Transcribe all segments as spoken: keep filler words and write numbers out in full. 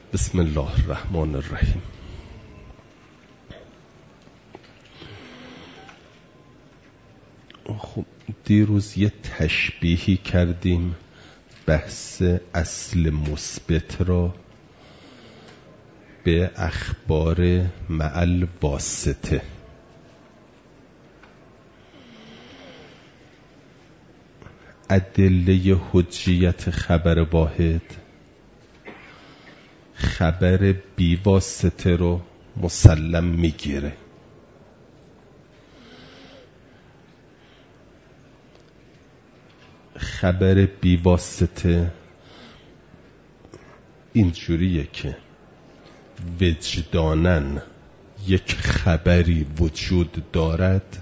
بسم الله الرحمن الرحیم. خب دیروز یه تشبیهی کردیم بحث اصل مثبت را به اخبار مع الواسطه. ادله حجیت خبر واحد خبر بی واسطه رو مسلم میگیره. خبر بی واسطه اینجوریه که وجدانن یک خبری وجود دارد،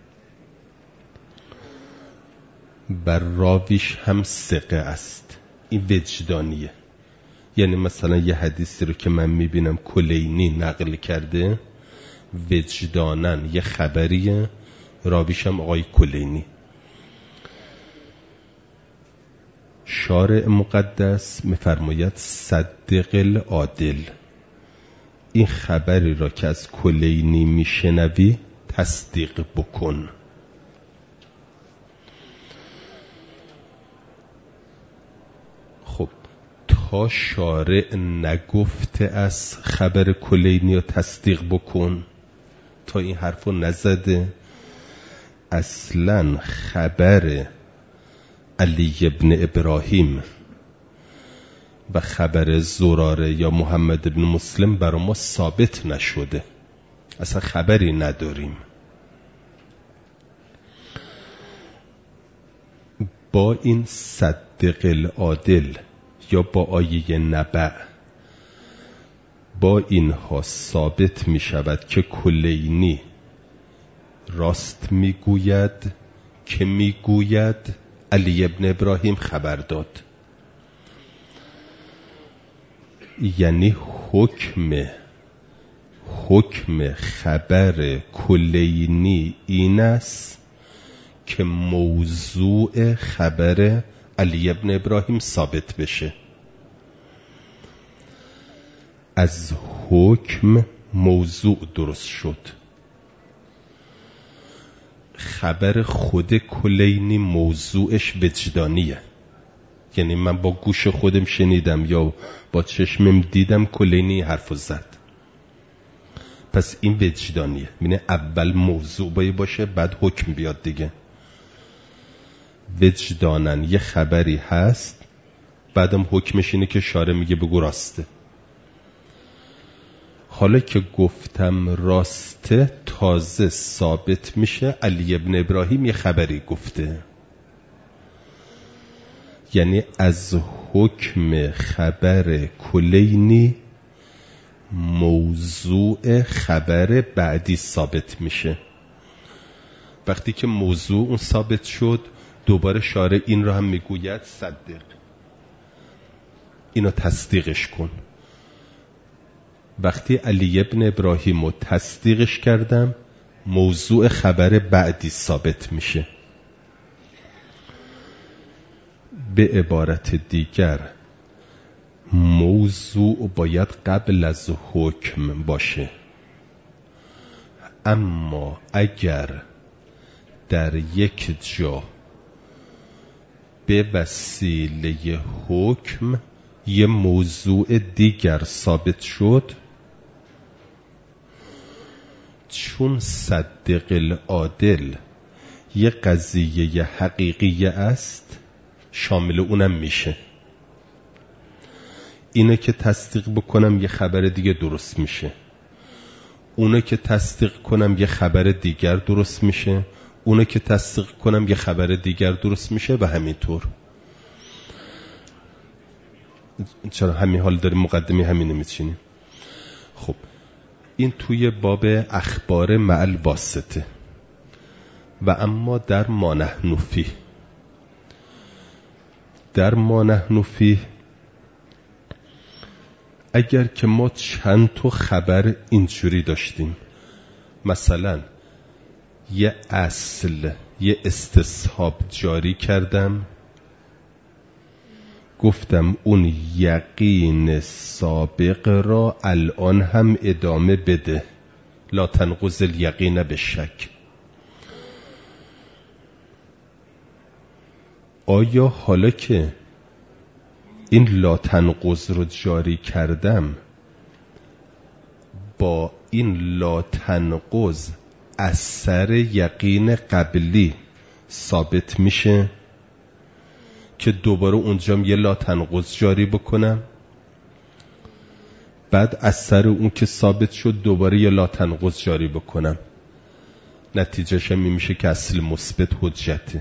بر راویش هم ثقه است. این وجدانیه. یعنی مثلا یه حدیثی رو که من میبینم کلینی نقل کرده، وجدانن یه خبریه، راویش هم آقای کلینی. شارع مقدس میفرماید صدق العادل، این خبری را که از کلینی میشنوی تصدیق بکن. خب تا شارع نگفته از خبر کلینی رو تصدیق بکن، تا این حرفو نزده، اصلا خبر علی ابن ابراهیم و خبر زراره یا محمد ابن مسلم برای ما ثابت نشده، اصلا خبری نداریم. با این صدق العادل یا با آیه نبع، با اینها ثابت می شود که کلینی راست می گوید که می گوید علی ابن ابراهیم خبر داد. یعنی حکم حکم خبر کلینی این است که موضوع خبر علی ابن ابراهیم ثابت بشه. از حکم موضوع درست شد. خبر خود کلینی موضوعش وجدانیه، یعنی من با گوش خودم شنیدم یا با چشمم دیدم کلینی حرفو زد، پس این وجدانیه. یعنی اول موضوع باید باشه بعد حکم بیاد دیگه. وجدانن یه خبری هست، بعدم حکمش اینه که شارع میگه بگو راسته. حالا که گفتم راسته، تازه ثابت میشه علی ابن ابراهیم یه خبری گفته. یعنی از حکم خبر کلینی موضوع خبر بعدی ثابت میشه. وقتی که موضوع اون ثابت شد، دوباره شارع این رو هم میگوید صدق، اینو تصدیقش کن. وقتی علی ابن ابراهیم رو تصدیقش کردم، موضوع خبر بعدی ثابت میشه. به عبارت دیگر موضوع باید قبل از حکم باشه، اما اگر در یک جا به وسیله حکم یه موضوع دیگر ثابت شد، چون صدق العادل یه قضیه حقیقیه است، شامل اونم میشه. اینه که تصدیق بکنم یه خبر دیگه درست میشه، اونه که تصدیق کنم یه خبر دیگر درست میشه، اونه که تصدیق کنم یه خبر دیگر درست میشه و همینطور. چرا همین حال داریم مقدمه همینه میچینیم. خب این توی باب اخبار مع الواسطه. و اما در ما نحن فیه، در ما نحن فیه اگر که ما چند تا خبر اینجوری داشتیم، مثلا یه اصل، یه استصحاب جاری کردم، گفتم اون یقین سابق را الان هم ادامه بده. لا تنقض الیقین بالشک. آیا حالا که این لا تنقض رو جاری کردم با این لا تنقض اثر یقین قبلی ثابت میشه که دوباره اونجام یه لا تنقض جاری بکنم، بعد اثر اون که ثابت شد دوباره یه لا تنقض جاری بکنم، نتیجهش هم میشه که اصل مثبت حجته؟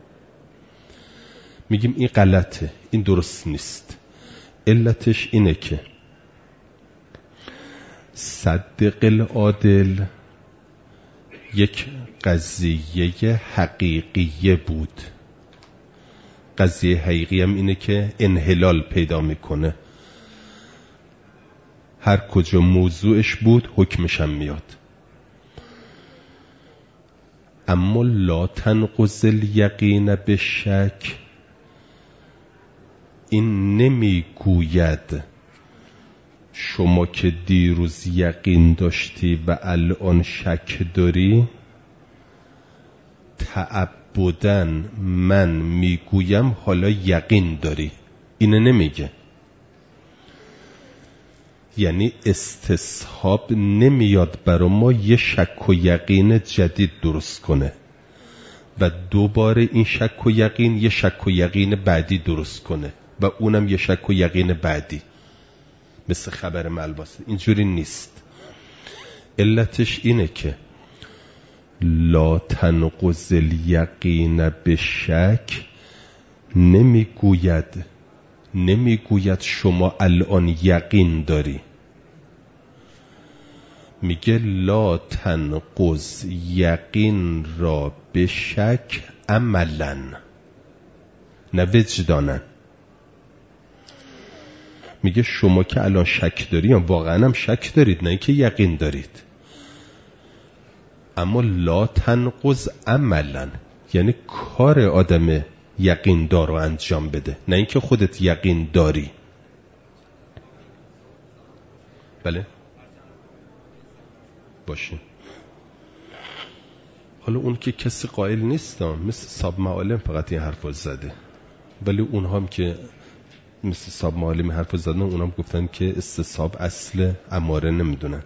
میگیم این غلطه، این درست نیست. علتش اینه که صدق العادل یک قضیه حقیقیه بود. قضیه حقیقی هم اینه که انحلال پیدا میکنه، هر کجا موضوعش بود حکمش هم میاد. اما لا تنقض الیقین بالشک این نمیگوید شما که دیروز یقین داشتی و الان شک داری، تعبدن من میگویم حالا یقین داری. اینه نمیگه. یعنی استصحاب نمیاد برای ما یه شک و یقین جدید درست کنه و دوباره این شک و یقین یه شک و یقین بعدی درست کنه و اونم یه شک و یقین بعدی، مثل خبر ملباسه. اینجوری نیست. علتش اینه که لا تنقض الیقین بالشک نمیگوید نمیگوید شما الان یقین داری، میگه لا تنقض یقین را به شک عملا نه وجدانا. میگه شما که الان شک داری واقعا هم شک دارید، نه اینکه یقین دارید. اما لا تنقض عملا یعنی کار آدم یقین دار رو انجام بده، نه اینکه خودت یقین داری. بله باشه. حالا اون که کسی قائل نیست، مثل صاحب معالم فقط این حرف رو زده، ولی اون هم که مثل صاحب معالم حرف رو زدن اون هم گفتن که استصحاب اصل اماره نمیدونند.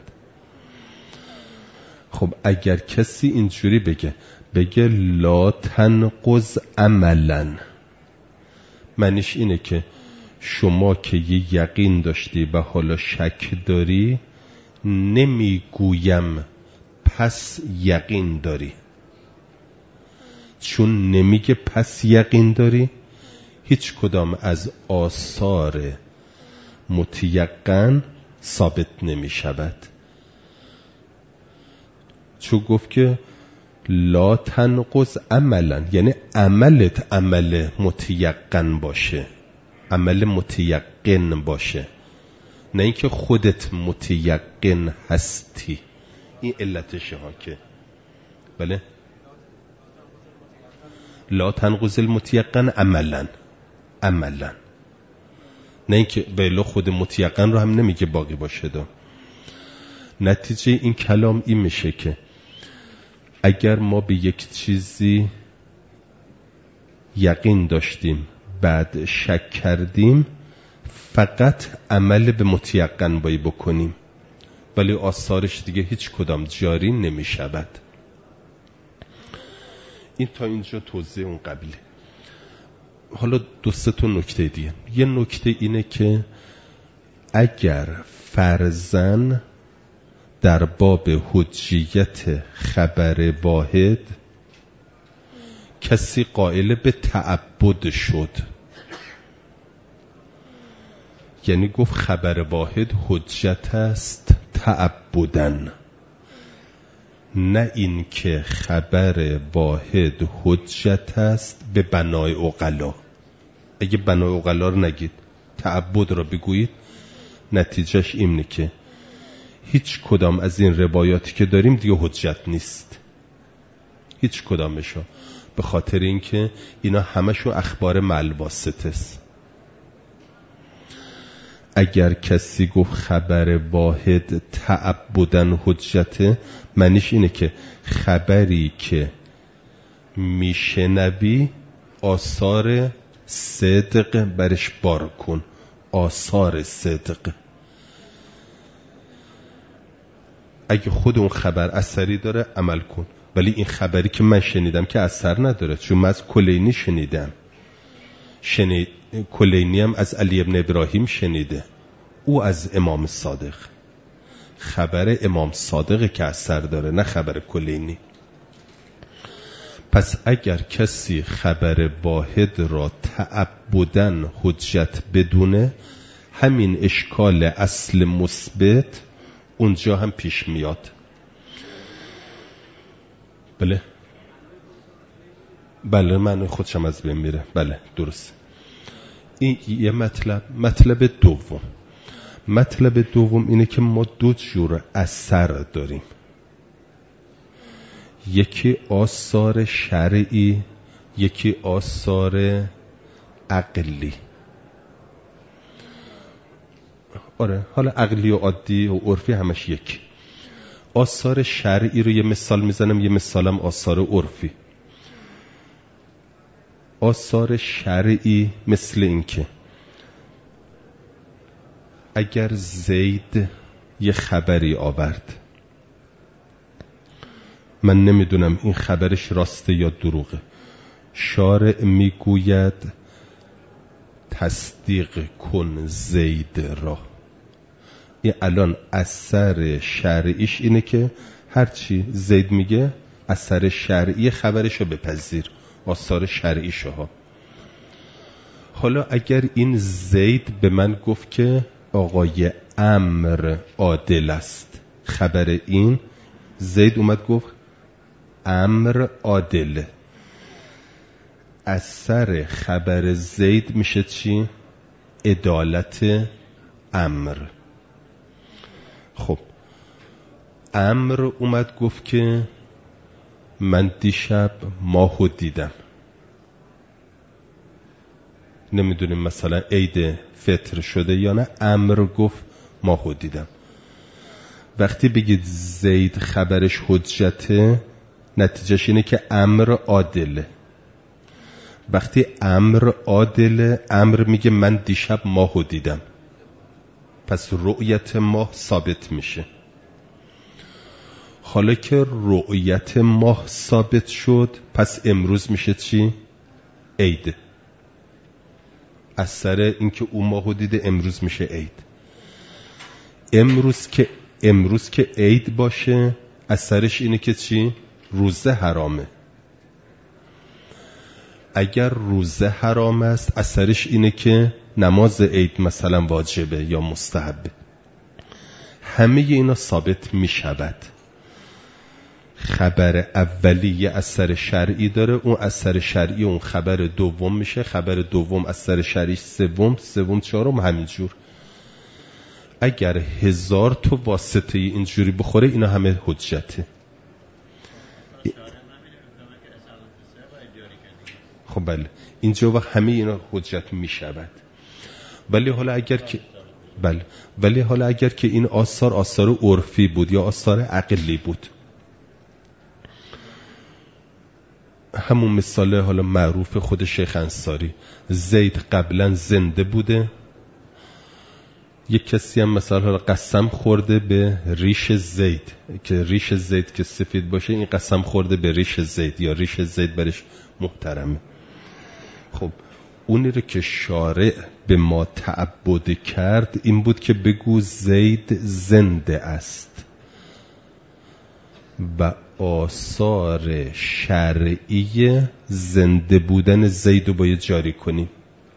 خب اگر کسی اینجوری بگه بگه لا تنقض عملا، معنیش اینه که شما که یه یقین داشتی و حالا شک داری، نمیگویم پس یقین داری. چون نمیگه پس یقین داری، هیچ کدام از آثار متیقن ثابت نمی شود. چون گفت که لا تنقض عملا یعنی عملت عمل متیقن باشه، عمل متیقن باشه، نه اینکه خودت متیقن هستی. این علتشه ها که بله لا تنقض المتیقن عملا عملا، نه اینکه بله خود متیقن رو هم نمیگه باقی باشه. دا نتیجه این کلام این میشه که اگر ما به یک چیزی یقین داشتیم بعد شک کردیم، فقط عمل به متیقن باید بکنیم، ولی آثارش دیگه هیچ کدام جاری نمی شود. این تا اینجا توضیح اون قبیله. حالا دو سه تا نکته دیگه. یه نکته اینه که اگر فرضاً در باب حجیت خبر واحد کسی قائل به تعبد شد، یعنی گفت خبر واحد حجت است تعبدن، نه این که خبر واحد حجت است به بنای عقلا. اگه بنای عقلا رو نگید، تعبد را بگویید، نتیجهش اینه که هیچ کدام از این روایاتی که داریم دیگه حجت نیست، هیچ کدامشو، به خاطر اینکه اینا همشو اخبار مع الواسطه است. اگر کسی گفت خبر واحد تعبداً حجته، معنیش اینه که خبری که میشنوی آثار صدق برش بار کن، آثار صدق. اگه خود اون خبر اثری داره عمل کن، ولی این خبری که من شنیدم که اثر نداره، چون من از کلینی شنیدم، شنید کلینی هم از علی ابن ابراهیم شنیده، او از امام صادق. خبر امام صادق که اثر داره، نه خبر کلینی. پس اگر کسی خبر واحد را تعبداً حجت بدونه، همین اشکال اصل مثبت اونجا هم پیش میاد. بله بله من خودشم از بین میره. بله درست. این یه مطلب. مطلب دوم مطلب دوم اینه که ما دو جور اثر داریم، یکی آثار شرعی، یکی آثار عقلی. آره حالا عقلی و عادی و عرفی همش یکی. آثار شرعی رو یه مثال میزنم، یه مثالم آثار عرفی. آثار شرعی مثل این که اگر زید یه خبری آورد، من نمیدونم این خبرش راسته یا دروغه، شارع میگوید تصدیق کن زید را. این الان اثر شرعیش اینه که هرچی زید میگه اثر شرعی خبرشو بپذیر، آثار شرعیشو ها. حالا اگر این زید به من گفت که آقای امر عادل است، خبر این زید اومد گفت امر عادله، اثر خبر زید میشه چی؟ عدالت امر. خب امر اومد گفت که من دیشب ماهو دیدم، نمیدونیم مثلا عید فطر شده یا نه، امر گفت ماهو دیدم. وقتی بگید زید خبرش حجته، نتیجهش اینه که امر عادله. وقتی امر عادله، امر میگه من دیشب ماهو دیدم، پس رؤیت ماه ثابت میشه. حالا که رؤیت ماه ثابت شد، پس امروز میشه چی؟ عید. اثر اینکه او ماهو دیده امروز میشه عید. امروز که امروز که عید باشه، اثرش اینه که چی؟ روزه حرامه. اگر روزه حرام است، اثرش اینه که نماز عید مثلا واجبه یا مستحبه. همه اینا ثابت می شود. خبر اولی یه اثر شرعی داره، اون اثر شرعی اون خبر دوم میشه، خبر دوم اثر شرعی سوم، سوم چهارم، همینجور. اگر هزار تا واسطه اینجوری بخوره، اینا همه حجته. خب بله، اینجا وقت همه اینا حجت می شود. ولی حالا اگر که بله ولی حالا اگر که این آثار آثار عرفی بود یا آثار عقلی بود، همون مثال حالا معروف خود شیخ انصاری، زید قبلا زنده بوده، یک کسی هم مثلا حالا قسم خورده به ریش زید، که ریش زید که سفید باشه، این قسم خورده به ریش زید یا ریش زید برش محترمه. خب اونی رو که شارع به ما تعبد کرد این بود که بگو زید زنده است و آثار شرعی زنده بودن زید رو باید جاری کنیم.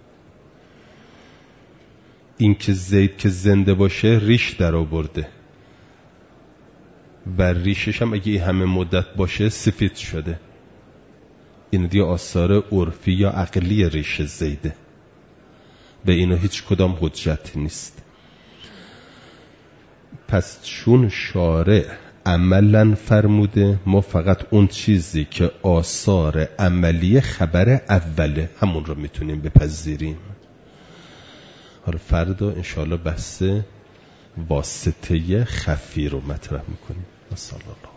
این که زید که زنده باشه ریش در آورده و ریشش هم اگه این همه مدت باشه سفید شده، این دیگه آثار عرفی یا عقلی ریش زیده، به اینا هیچ کدام حجت نیست. پس چون شارع عملا فرموده، ما فقط اون چیزی که آثار عملی خبر اوله همون رو میتونیم بپذیریم. حالا فردا انشاءالله بحث واسطه خفی رو مطرح میکنیم. صلی الله